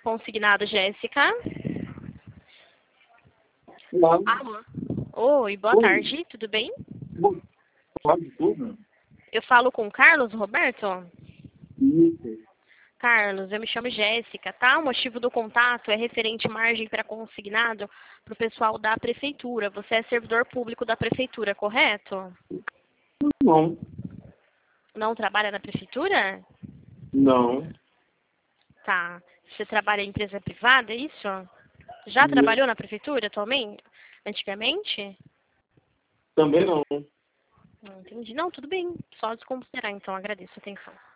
consignado, Jéssica? Não. Alô? Oi, boa Oi. tarde, tudo bem? Pode tudo? Eu falo com o Carlos Roberto? Isso. Carlos, eu me chamo Jéssica, tá? O motivo do contato é referente margem para consignado para o pessoal da prefeitura. Você é servidor público da prefeitura, correto? Não. Não trabalha na prefeitura? Não. Tá. Você trabalha em empresa privada, é isso? Já trabalhou na prefeitura atualmente? Antigamente? Também não. Não entendi. Não, tudo bem. Só desconsiderar, então. Agradeço a atenção.